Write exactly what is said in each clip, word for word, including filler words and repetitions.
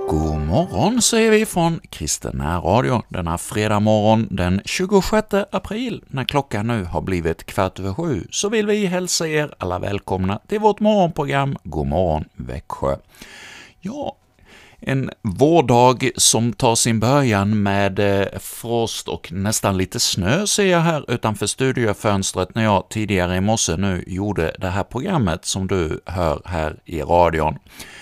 God morgon säger vi från Kristen närradio denna fredag morgon den tjugosjätte april. När klockan nu har blivit kvart över sju så vill vi hälsa er alla välkomna till vårt morgonprogram God morgon Växjö. Ja, en vårdag som tar sin början med eh, frost och nästan lite snö ser jag här utanför studiofönstret när jag tidigare i morse nu gjorde det här programmet som du hör här i radion.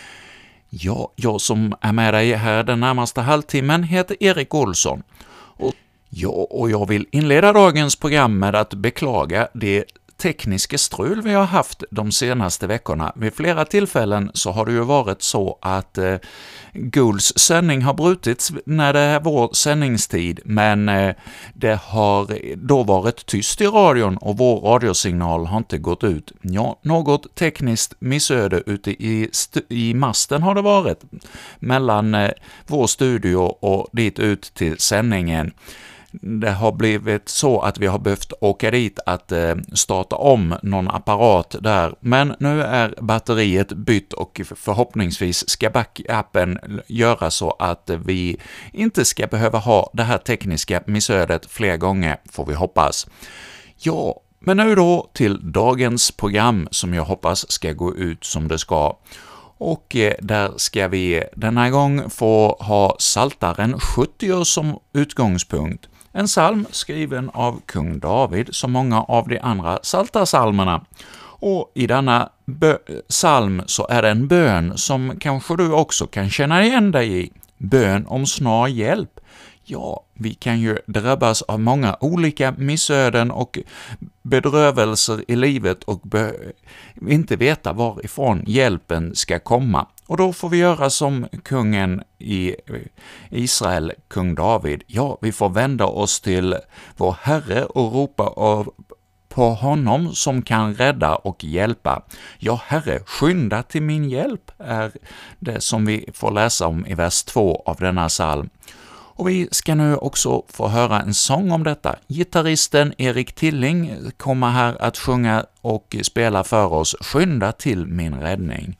Ja, jag som är med dig här den närmaste halvtimmen heter Erik Olsson. Och, ja, och jag vill inleda dagens program med att beklaga det tekniska strul vi har haft de senaste veckorna. Vid flera tillfällen så har det ju varit så att eh, Guls sändning har brutits när det är vår sändningstid, men eh, det har då varit tyst i radion och vår radiosignal har inte gått ut. Ja, något tekniskt missöde ute i, st- i masten har det varit mellan eh, vår studio och dit ut till sändningen. Det har blivit så att vi har behövt åka dit att eh, starta om någon apparat där, men nu är batteriet bytt och förhoppningsvis ska backupen göra så att vi inte ska behöva ha det här tekniska missödet fler gånger, får vi hoppas. Ja, men nu då till dagens program som jag hoppas ska gå ut som det ska. Och där ska vi denna gång få ha Psaltaren sjuttio som utgångspunkt. En psalm skriven av kung David som många av de andra psaltarpsalmerna. Och i denna psalm så är det en bön som kanske du också kan känna igen dig i. Bön om snar hjälp. Ja, vi kan ju drabbas av många olika missöden och bedrövelser i livet och be- inte veta varifrån hjälpen ska komma. Och då får vi göra som kungen i Israel, kung David. Ja, vi får vända oss till vår Herre och ropa av på honom som kan rädda och hjälpa. Ja, Herre, skynda till min hjälp, är det som vi får läsa om i vers två av denna psalm. Och vi ska nu också få höra en sång om detta. Gitarristen Erik Tilling kommer här att sjunga och spela för oss Skynda till min räddning.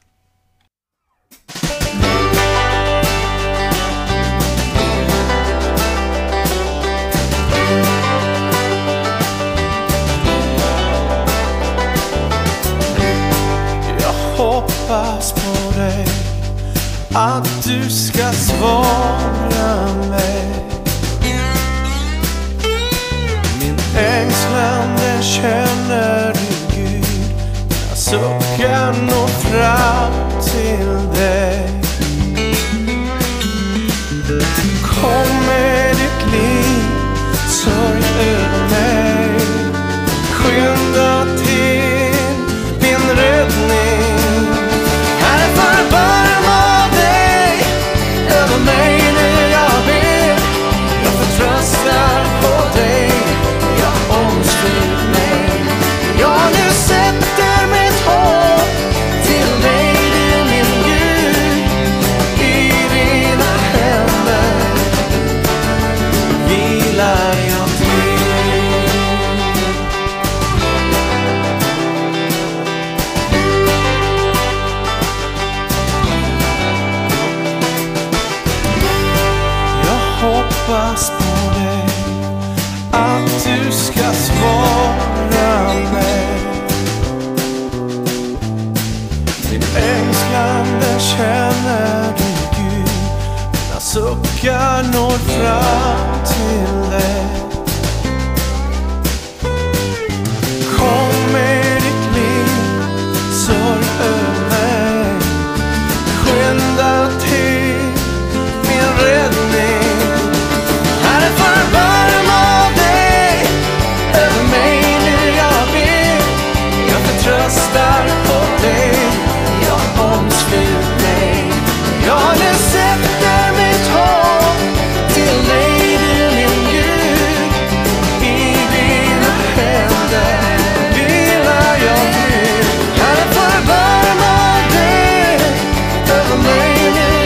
Jag hoppas på dig, att du ska svara mig. Min ängslan den känner du Gud, jag suckar nå fram till dig. Kom med ditt liv, sörj över mig. Skynda till min räddning. Herre, förbarma dig över mig när jag ber. Jag förtröstar på dig, jag omslut mig. Jag nu sätter mitt hopp till dig, du min Gud. I dina händer vilar jag till. Jag hoppas på dig, att du ska svara mig. Din ängslan den känner du Gud, dina suckar når fram till dig. Kom med ditt liv, sörj över mig. Skynda till min räddning. Herre, förbarma dig över mig när jag ber. Jag förtröstar på dig, jag omslut mig. Jag nu sätter mitt hopp till dig, du min Gud. I dina händer vilar jag till. Herre, förbarma dig över mig när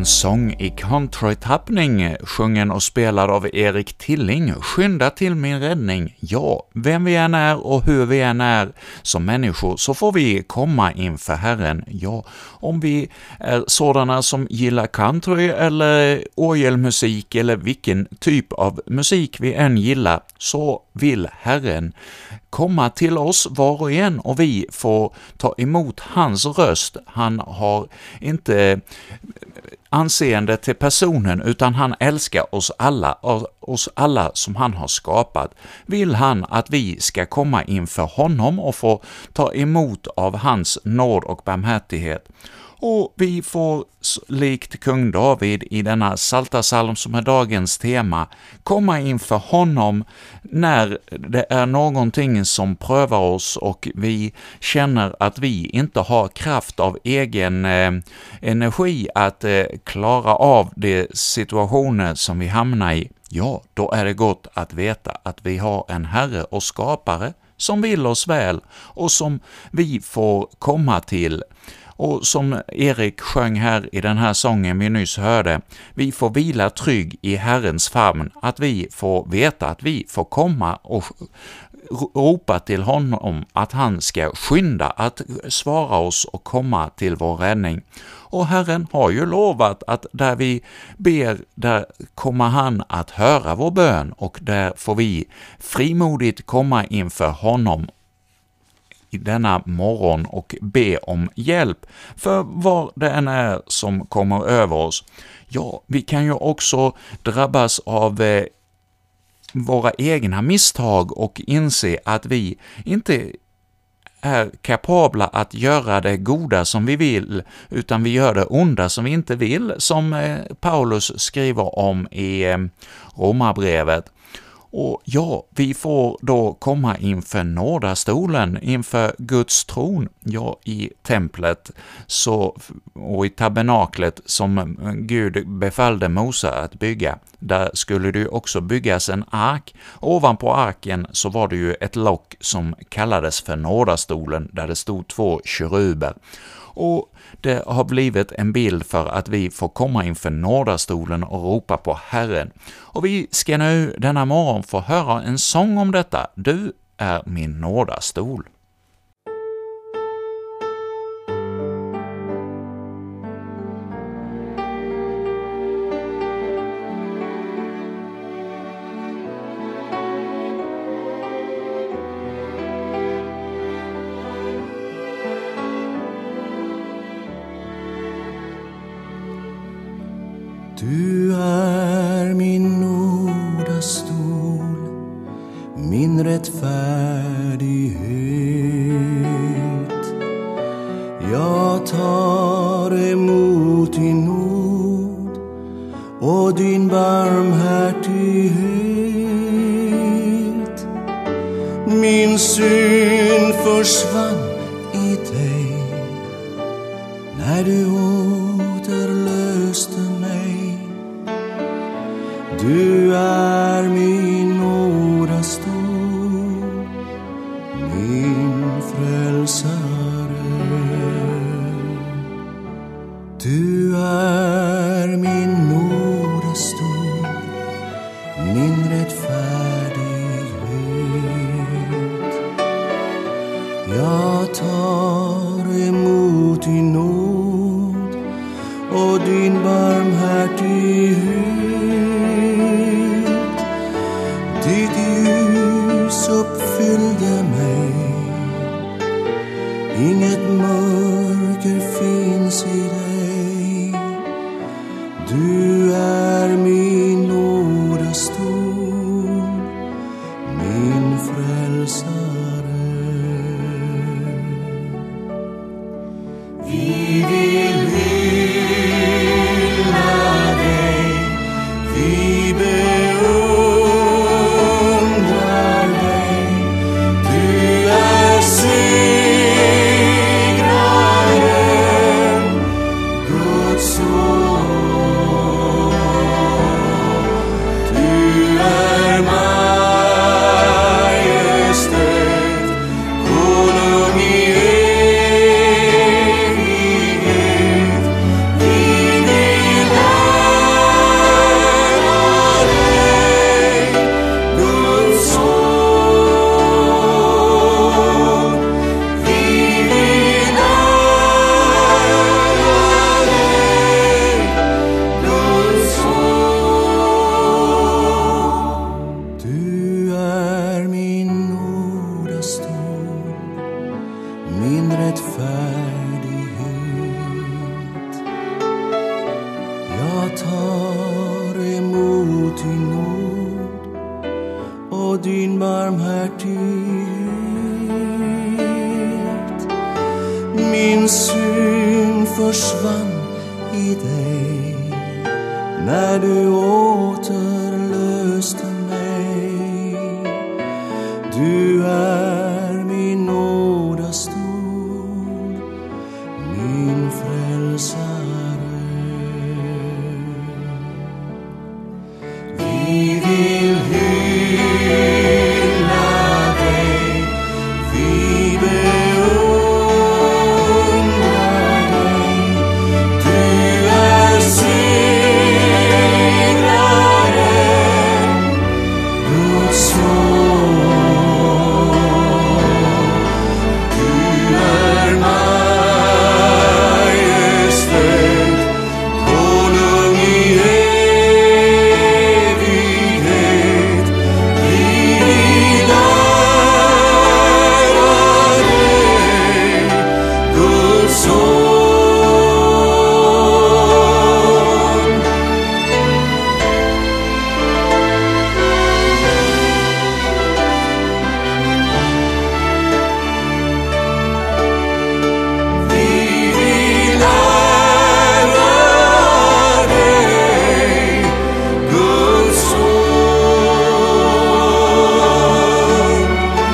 en sång i country-tappning, sjungen och spelad av Erik Tilling, skynda till min räddning. Ja, vem vi än är och hur vi än är som människor så får vi komma inför Herren. Ja, om vi är sådana som gillar country eller orgelmusik eller vilken typ av musik vi än gillar, så vill Herren komma till oss var och en och vi får ta emot hans röst. Han har inte anseende till personen utan han älskar oss alla, oss alla som han har skapat. Vill han att vi ska komma inför honom och få ta emot av hans nåd och barmhärtighet. Och vi får, likt kung David i denna psaltarpsalm som är dagens tema, komma inför honom när det är någonting som prövar oss och vi känner att vi inte har kraft av egen eh, energi att eh, klara av de situationer som vi hamnar i. Ja, då är det gott att veta att vi har en Herre och skapare som vill oss väl och som vi får komma till. Och som Erik sjöng här i den här sången vi nyss hörde, vi får vila trygg i Herrens famn, att vi får veta att vi får komma och ropa till honom att han ska skynda att svara oss och komma till vår räddning. Och Herren har ju lovat att där vi ber, där kommer han att höra vår bön och där får vi frimodigt komma inför honom i denna morgon och be om hjälp för vad det än är som kommer över oss. Ja, vi kan ju också drabbas av eh, våra egna misstag och inse att vi inte är kapabla att göra det goda som vi vill, utan vi gör det onda som vi inte vill, som eh, Paulus skriver om i eh, Romarbrevet. Och ja, vi får då komma inför nådastolen, inför Guds tron, ja, i templet så, och i tabernaklet som Gud befallde Mose att bygga. Där skulle det också byggas en ark. Ovanpå arken så var det ju ett lock som kallades för nådastolen, där det stod två keruber. Och det har blivit en bild för att vi får komma inför nådastolen och ropa på Herren. Och vi ska nu denna morgon få höra en sång om detta. Du är min nådastol. Du är min nådastol, min rättfärdighet. Jag tar emot din nåd och din barmhärtighet. Min synd försvann i dig när du återlöste mig. Du är min nådastol, min frälsare. Du är min nådastol, min rättfärdighet. Jag tar emot din nåd och din barmhärtighet. Ditt ljus uppfyllde mig, inget mörker finns i dig. Du är min nådastol, min frälsare. Vi vill hylla dig, vi beundrar dig. Du är segraren, min rättfärdighet. Jag tar emot din nåd och din barmhärtighet. Min synd försvann i dig när du återlöste mig. Du är min nådastol, min frälsare. Vi vill hylla dig, vi beundrar dig. Du är segraren, Guds son. Du är majestät, konung i evighet. Vi vill ära dig, Guds son. Vi vill ära dig, Guds son.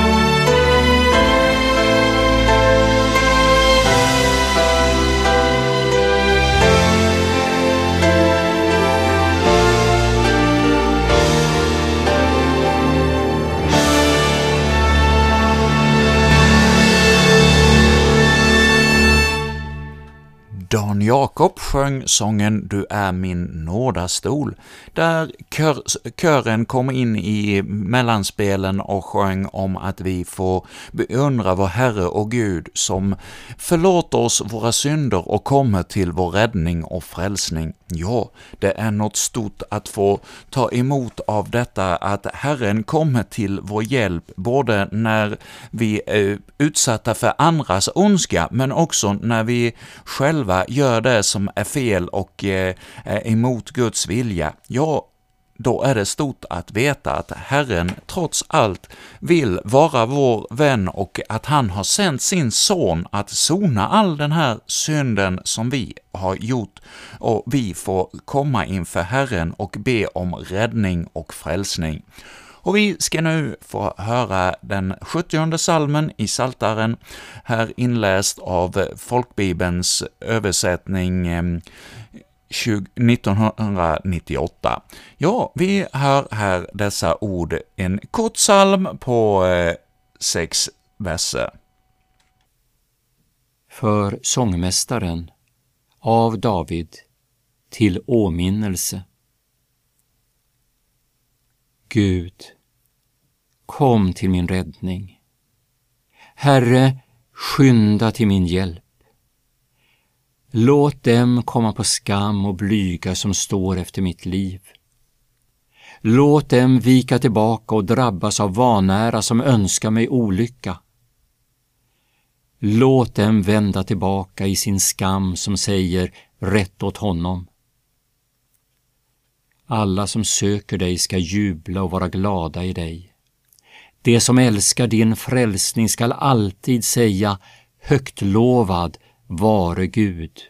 Dan Jakob sjöng sången Du är min nådastol, där kör, kören kom in i mellanspelen och sjöng om att vi får beundra vår Herre och Gud som förlåter oss våra synder och kommer till vår räddning och frälsning. Ja, det är något stort att få ta emot av detta, att Herren kommer till vår hjälp, både när vi är utsatta för andras ondska, men också när vi själva gör det som är fel och är emot Guds vilja. Ja, då är det stort att veta att Herren trots allt vill vara vår vän och att han har sänt sin son att sona all den här synden som vi har gjort, och vi får komma inför Herren och be om räddning och frälsning. Och vi ska nu få höra den sjuttionde salmen i Psaltaren, här inläst av Folkbibelns översättning nittonhundranittioåtta. Ja, vi hör här dessa ord, en kort psalm på eh, sex verser. För sångmästaren av David till åminnelse. Gud, kom till min räddning. Herre, skynda till min hjälp. Låt dem komma på skam och blyga som står efter mitt liv. Låt dem vika tillbaka och drabbas av vanära som önskar mig olycka. Låt dem vända tillbaka i sin skam som säger rätt åt honom. Alla som söker dig ska jubla och vara glada i dig. De som älskar din frälsning skall alltid säga högt lovad vare Gud.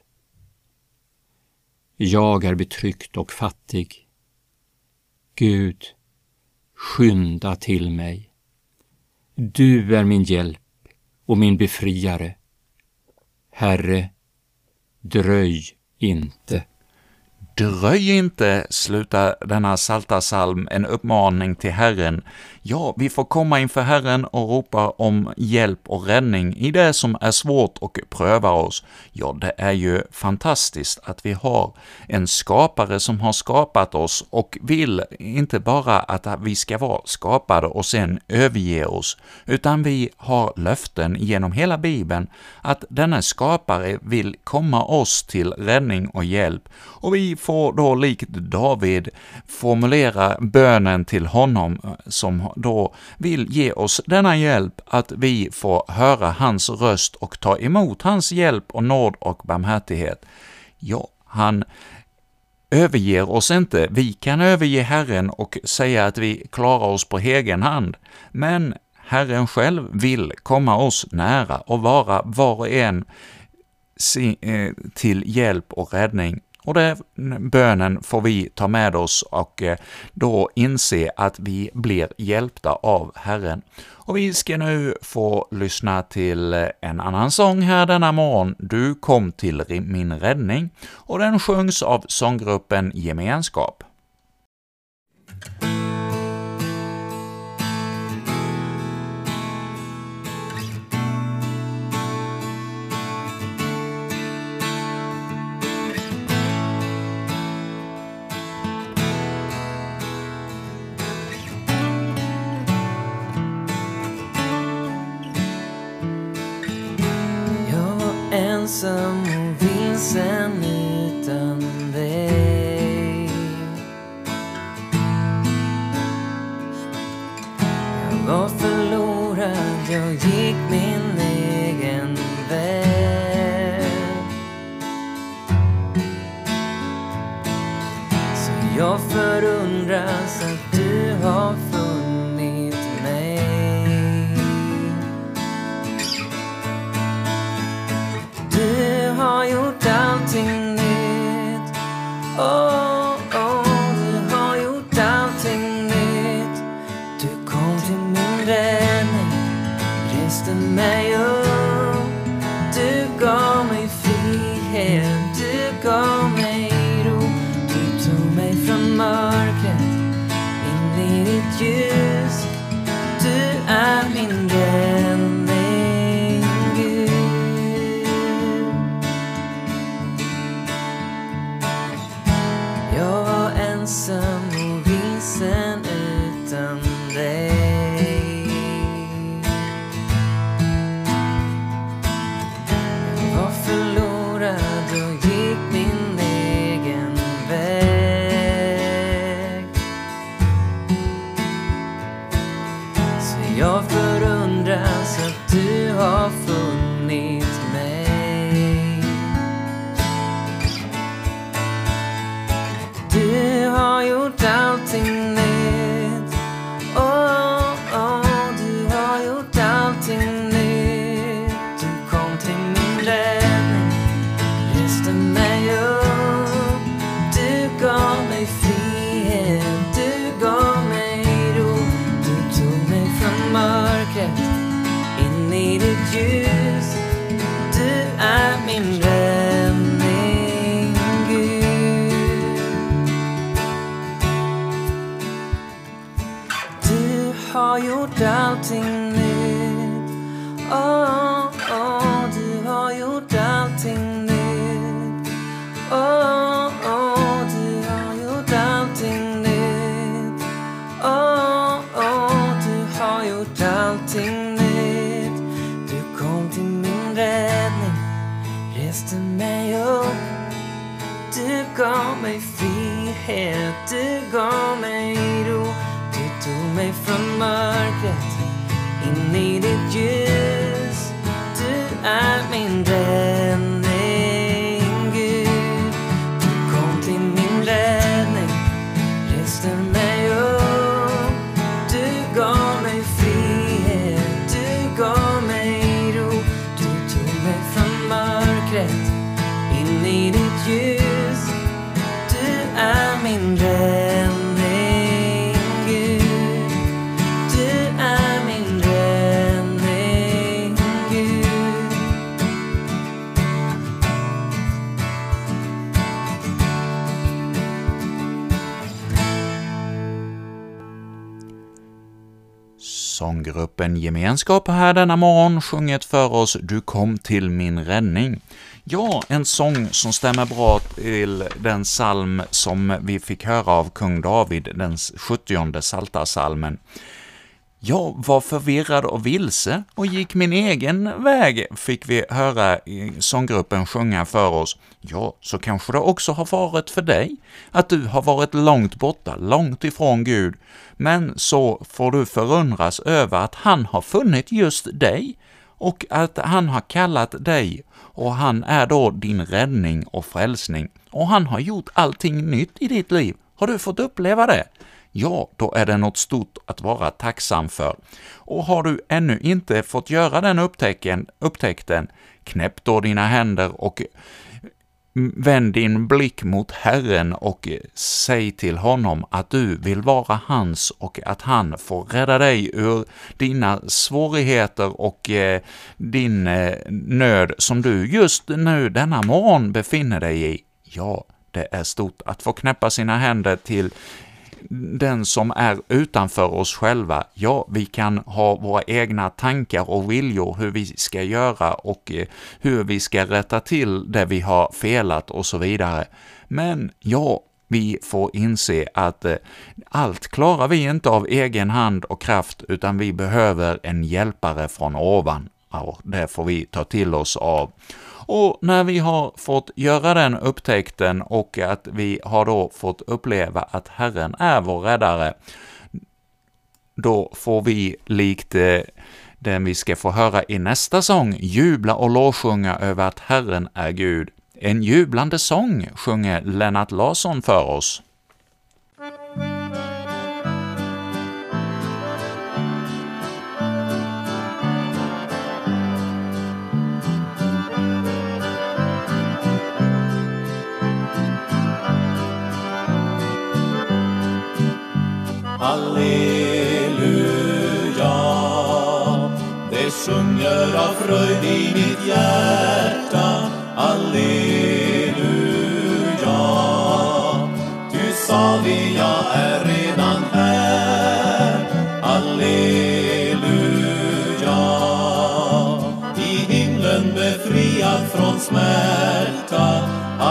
Jag är betryckt och fattig. Gud, skynda till mig. Du är min hjälp och min befriare. Herre, dröj inte. Dröj inte, slutar denna psaltarpsalm en uppmaning till Herren. Ja, vi får komma inför Herren och ropa om hjälp och räddning i det som är svårt och prövar oss. Ja, det är ju fantastiskt att vi har en skapare som har skapat oss och vill inte bara att vi ska vara skapade och sen överge oss, utan vi har löften genom hela Bibeln att denna skapare vill komma oss till räddning och hjälp, och vi får får då likt David formulera bönen till honom som då vill ge oss denna hjälp, att vi får höra hans röst och ta emot hans hjälp och nåd och barmhärtighet. Ja, han överger oss inte. Vi kan överge Herren och säga att vi klarar oss på egen hand, men Herren själv vill komma oss nära och vara var och en till hjälp och räddning. Och den bönen får vi ta med oss och då inse att vi blir hjälpta av Herren. Och vi ska nu få lyssna till en annan sång här denna morgon, Du kom till min räddning, och den sjungs av sånggruppen Gemenskap. Ensam och vilsen utan dig. Jag var förlorad, jag gick min egen väg. Så jag förundras att du har funnit mig. Du har gjort allting nytt. Oh, oh, du har gjort allting nytt. Du kom till min räddning, reste mig upp. Du gav mig frihet, du gav mig ro. Du tog mig från mörkret in i ditt ljus. Du är min räddning. Jag var ensam och vilsen utan dig. Jag var förlorad och gick min egen väg. Så jag förundras att du har funnit mig. Du har gjort allting nytt. Oh, oh, du har gjort allting nytt. Du kom till min räddning, reste mig upp. Du gav mig frihet, du gav mig ro. Du tog mig från mörkret in i ditt ljus. Du är min räddning, Gud. Du har gjort allting nytt. Oh, oh, du har gjort allting nytt. Oh, oh, du har gjort allting nytt. Oh, oh, du har gjort allting nytt. Du kom till min räddning, reste mig upp. Du gav mig frihet, du gav mig ro. Du tog mig från mörkret in i ditt ljus. Du är min räddning, Gud. Du kom till min räddning, reste mig upp. Du gav mig frihet, du gav mig ro. Du tog mig från mörkret in i ditt ljus. Du är min räddning, Gud. Du är min räddning, Gud. Sånggruppen Gemenskap här denna morgon sjungit för oss Du kom till min räddning. Ja, en sång som stämmer bra till den psalm som vi fick höra av kung David, den sjuttionde psaltarpsalmen. Jag var förvirrad och vilse och gick min egen väg, fick vi höra i sånggruppen sjunga för oss. Ja, så kanske det också har varit för dig, att du har varit långt borta, långt ifrån Gud, men så får du förundras över att han har funnit just dig, och att han har kallat dig, och han är då din räddning och frälsning, och han har gjort allting nytt i ditt liv. Har du fått uppleva det? Ja, då är det något stort att vara tacksam för. Och har du ännu inte fått göra den upptäckten, upptäckten knäpp då dina händer och vänd din blick mot Herren och säg till honom att du vill vara hans och att han får rädda dig ur dina svårigheter och eh, din eh, nöd som du just nu denna morgon befinner dig i. Ja, det är stort att få knäppa sina händer till den som är utanför oss själva. Ja, vi kan ha våra egna tankar och viljor hur vi ska göra och eh, hur vi ska rätta till det vi har felat och så vidare. Men ja, vi får inse att eh, allt klarar vi inte av egen hand och kraft, utan vi behöver en hjälpare från ovan. Ja, det får vi ta till oss av. Och när vi har fått göra den upptäckten och att vi har då fått uppleva att Herren är vår räddare, då får vi likt eh, den vi ska få höra i nästa sång jubla och lovsjunga över att Herren är Gud. En jublande sång sjunger Lennart Larsson för oss. Halleluja, det sjunger av fröjd i mitt hjärta. Halleluja, du salig jag är redan här. Halleluja, i himlen befriad från smärta.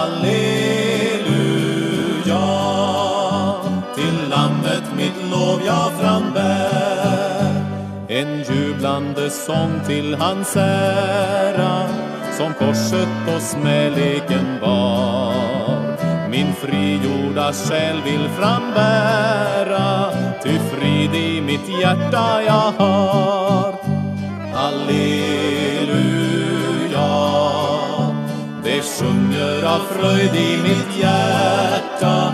Halleluja, till lammet mitt lov jag frambär. En jublande sång till hans ära, som korset och smäleken bar. Min frigjorda själ vill frambära, ty frid i mitt hjärta jag har. Halleluja, det sjunger av fröjd i mitt hjärta.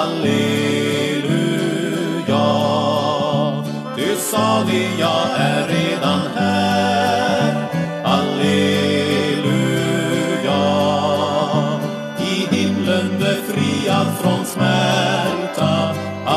Halleluja, du salig jag är redan här. Halleluja, i himlen befriad från smärta.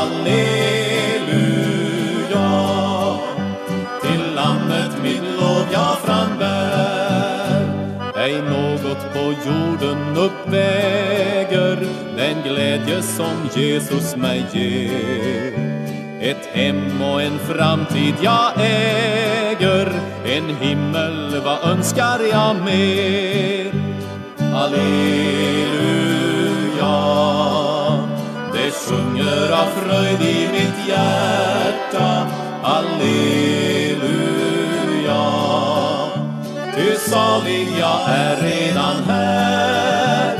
Halleluja, till lammet mitt lov jag frambär. Ej något på jorden uppväger den glädje som Jesus mig ger. Ett hem och en framtid jag äger, en himmel vad önskar jag mer. Halleluja, det sjunger av fröjd i mitt hjärta. Halleluja, ty salig jag är redan här.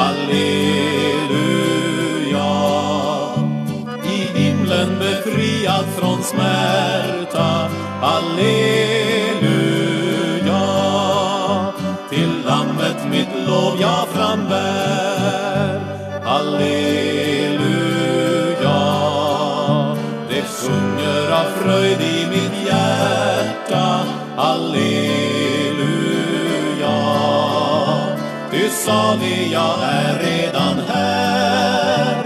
Halleluja, i himlen befriad från smärta. Halleluja, till lammet mitt lov jag frambär. Halleluja, det sjunger av fröjd i mitt hjärta. Halleluja, ty salig jag är redan här.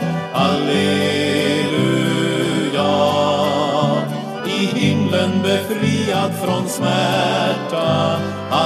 Halleluja, i himlen befriad från smärta.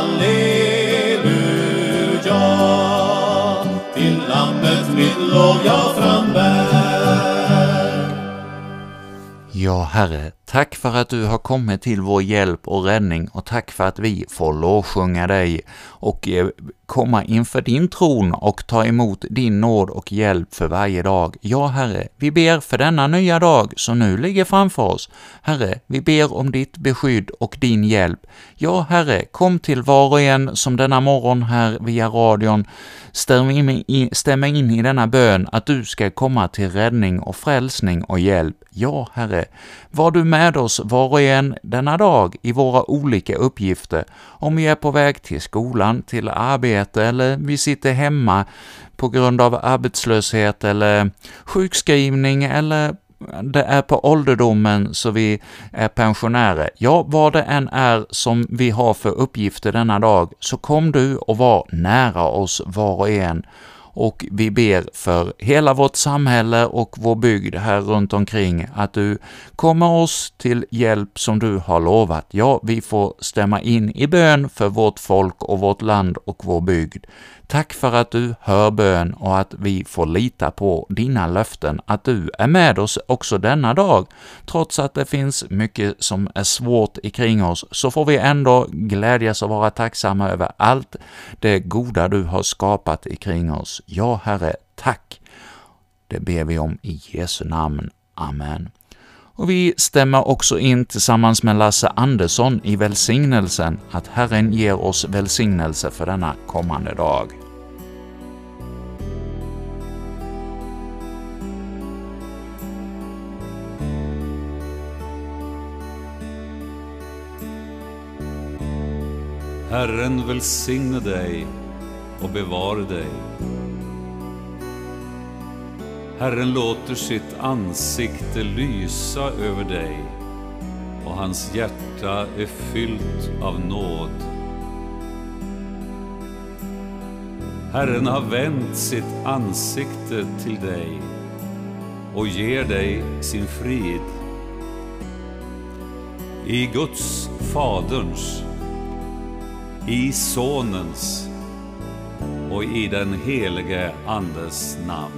Halleluja, till lammet mitt lov jag frambär. Ja, Herre, Tack för att du har kommit till vår hjälp och räddning, och tack för att vi får lovsjunga dig och eh, komma inför din tron och ta emot din nåd och hjälp för varje dag. Ja, Herre, vi ber för denna nya dag som nu ligger framför oss. Herre, vi ber om ditt beskydd och din hjälp. Ja, Herre, kom till var och en som denna morgon här via radion stämmer in, i, stämmer in i denna bön att du ska komma till räddning och frälsning och hjälp. Ja, Herre, var du med oss var och en denna dag i våra olika uppgifter, om vi är på väg till skolan, till arbete, eller vi sitter hemma på grund av arbetslöshet eller sjukskrivning, eller det är på ålderdomen så vi är pensionärer. Ja, vad det än är som vi har för uppgifter denna dag, så kom du och var nära oss var och en. Och vi ber för hela vårt samhälle och vår bygd här runt omkring att du kommer oss till hjälp som du har lovat. Ja, vi får stämma in i bön för vårt folk och vårt land och vår bygd. Tack för att du hör bön och att vi får lita på dina löften, att du är med oss också denna dag. Trots att det finns mycket som är svårt ikring oss, så får vi ändå glädjas och vara tacksamma över allt det goda du har skapat ikring oss. Ja, Herre, tack. Det ber vi om i Jesu namn. Amen. Och vi stämmer också in tillsammans med Lasse Andersson i välsignelsen, att Herren ger oss välsignelse för denna kommande dag. Herren välsigne dig och bevare dig. Herren låter sitt ansikte lysa över dig, och hans hjärta är fyllt av nåd. Herren har vänt sitt ansikte till dig och ger dig sin frid. I Guds, Faderns, i Sonens och i den helige Andes namn.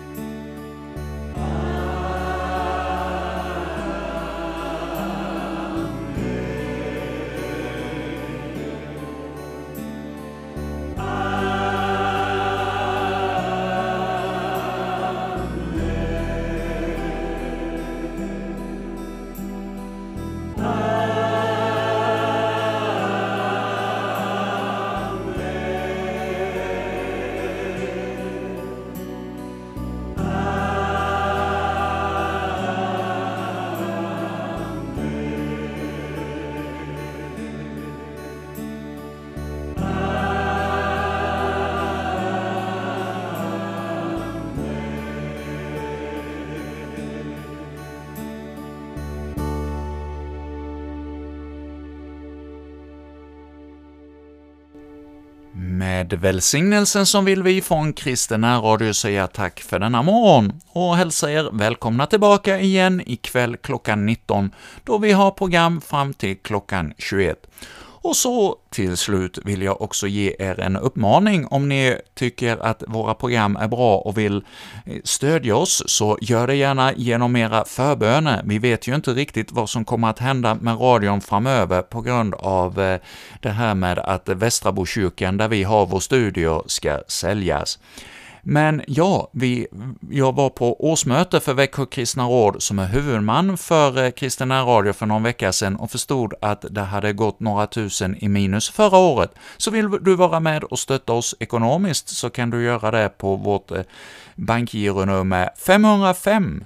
Med välsignelsen som vill vi från Kristen Radio säga tack för denna morgon och hälsa er välkomna tillbaka igen ikväll klockan nitton, då vi har program fram till klockan tjugoett. Och så till slut vill jag också ge er en uppmaning. Om ni tycker att våra program är bra och vill stödja oss, så gör det gärna genom era förböner. Vi vet ju inte riktigt vad som kommer att hända med radion framöver på grund av det här med att Västrabokyrkan, där vi har vår studio, ska säljas. Men ja, vi, jag var på årsmöte för Växjö Kristna Råd som är huvudman för Kristen Radio för någon vecka sedan och förstod att det hade gått några tusen i minus förra året. Så vill du vara med och stötta oss ekonomiskt, så kan du göra det på vårt bankgironummer fem noll fem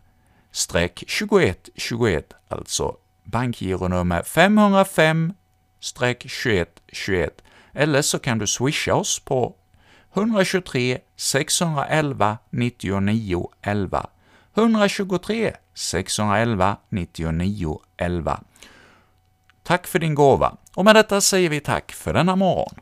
tjugoett tjugoett, alltså bankgironummer fem noll fem tjugoett tjugoett, eller så kan du swisha oss på ett ett tre sex ett ett nio nio ett ett ett tre sex ett ett nio nio ett ett. Tack för din gåva, och med detta säger vi tack för denna morgon.